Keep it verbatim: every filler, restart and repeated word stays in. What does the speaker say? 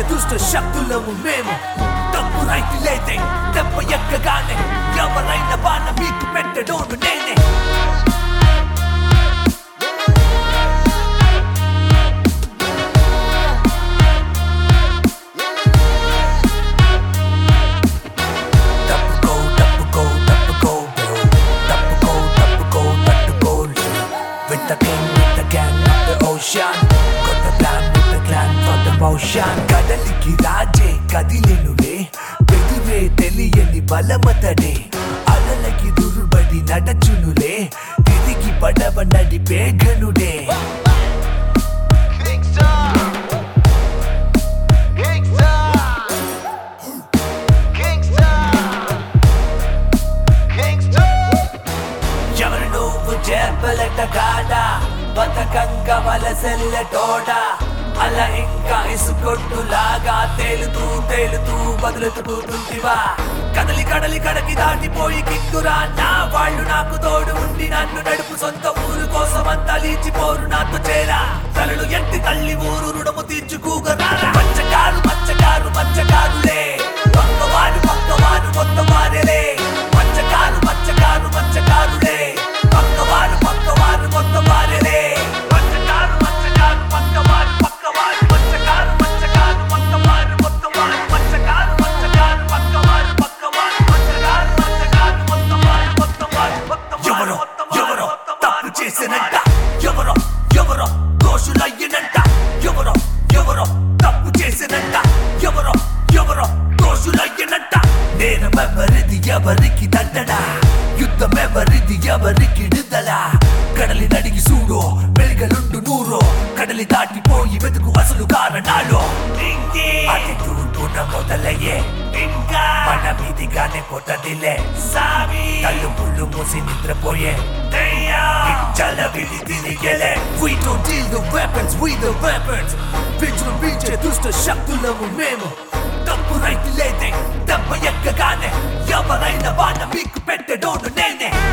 దుష్ట శక్తులము మేము. తప్పు రైతు లేదే దెబ్బ ఎక్కగానే ఎవరైన బాణ మీకు పెట్టడోను నేనే. కదలికి రాజే కదిలెనులే బెదిరే తెలియని బలమతడే. అలలకి దుర్బడి నడచునులే తిరిగి పడవ నడిపే ఘనుడే. ఎవరు నువ్వు చేపలట కాడా బతకంగా వలసెల్లటోడా. అలా ఇంకా ఇసుకొట్టులాగా తేలుతూ తేలుతూ బదులుతుకుంటివా. కదలి కడలి కడకి దాటిపోయి కిక్కురా నా వాళ్ళు నాకు తోడు ఉండి నన్ను నడుపు. సొంత ఊరు కోసం అంతా లీచిపోరు నాతో చేరా. తలలు ఎట్టి తల్లి ఊరు రుణము తీర్చుకోగరా. మచ్చకారు మచ్చకారు మచ్చకారులే పక్కవారు పక్కవారు కొత్త వారెలే. మచ్చకారు మచ్చకారు మచ్చకారులే పక్కవారు పక్కవారు కొత్త వారెలే. ఎవరో ఎవరో దోషులయ్యనంట. ఎవరో ఎవరో తప్పు చేసినంట. ఎవరో ఎవరో దోషులయ్యనంట. నేరమెవరిది ఎవరికి దండడా. యుద్ధమెవరిది ఎవరికి నిదలా. కడలి నడిగి చూడో వెలుగలుండు నూరో. కడలి దాటిపోయి వెతుకు అసలు కారణాలు. అది దూడున మొదలయ్యే ఇంకా మన మీదిగానే పోతదిలే. సావి కళ్ళు పుళ్ళు మూసి నిద్రపోయే చల విడి తిరిగేలే. We don't deal the weapons, we the weapons. విజృంభించే దుష్ట శక్తులము మేము. తప్పు రైతు లేదే దెబ్బ ఎక్కగానే ఎవరైన బాణ మీకు పెట్టడోను నేనే.